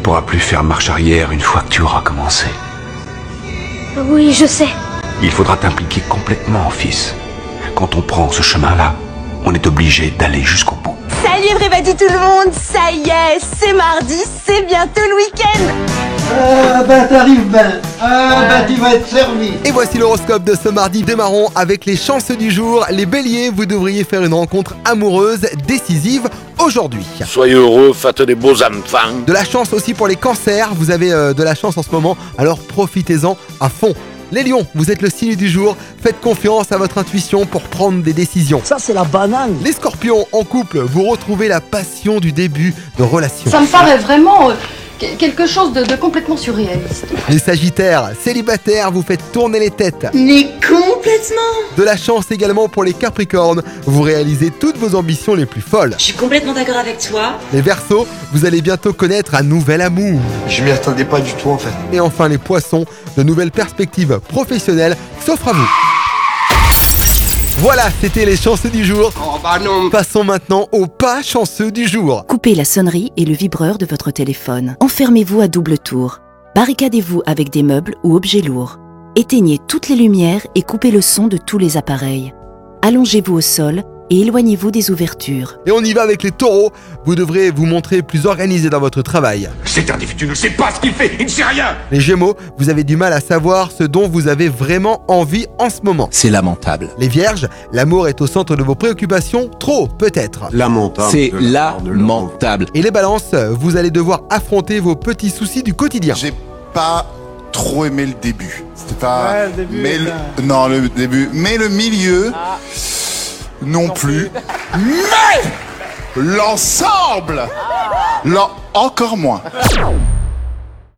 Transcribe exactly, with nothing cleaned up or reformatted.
pourras plus faire marche arrière une fois que tu auras commencé. Oui, je sais. Il faudra t'impliquer complètement, fils. Quand on prend ce chemin-là, on est obligé d'aller jusqu'au bout. Salut everybody tout le monde, ça y est, c'est mardi, c'est bientôt le week-end. Ah bah t'arrives ben, ah bah tu vas être servi. Et voici l'horoscope de ce mardi. Démarrons avec les chanceux du jour. Les béliers, vous devriez faire une rencontre amoureuse décisive aujourd'hui. Soyez heureux, faites des beaux enfants. De la chance aussi pour les cancers, vous avez euh, de la chance en ce moment, alors profitez-en à fond. Les lions, vous êtes le signe du jour, faites confiance à votre intuition pour prendre des décisions. Ça c'est la banane. Les scorpions, en couple, vous retrouvez la passion du début de relation. Ça me paraît vraiment euh, quelque chose de, de complètement surréaliste. Les sagittaires, célibataires, vous faites tourner les têtes. Mais complètement. De la chance également pour les capricornes, vous réalisez toutes vos ambitions les plus folles. Je suis complètement d'accord avec toi. Les verseaux, vous allez bientôt connaître un nouvel amour. Je m'y attendais pas du tout en fait. Et enfin les poissons, de nouvelles perspectives professionnelles s'offrent à vous. Voilà, c'était les chanceux du jour. Oh bah non. Passons maintenant aux pas chanceux du jour. Coupez la sonnerie et le vibreur de votre téléphone. Enfermez-vous à double tour. Barricadez-vous avec des meubles ou objets lourds. Éteignez toutes les lumières et coupez le son de tous les appareils. Allongez-vous au sol et éloignez-vous des ouvertures. Et on y va avec les taureaux. Vous devrez vous montrer plus organisé dans votre travail. C'est un défi, tu ne sais pas ce qu'il fait, il ne sait rien. Les gémeaux, vous avez du mal à savoir ce dont vous avez vraiment envie en ce moment. C'est lamentable. Les vierges, l'amour est au centre de vos préoccupations, trop peut-être. Lamentable. C'est lamentable. Et les balances, vous allez devoir affronter vos petits soucis du quotidien. J'ai pas trop aimé le début. C'était pas. Ouais, le début mais est le... bien. Non, le début. Mais le milieu. Ah. Non, non plus. plus. Mais l'ensemble. Ah. L'en... Encore moins.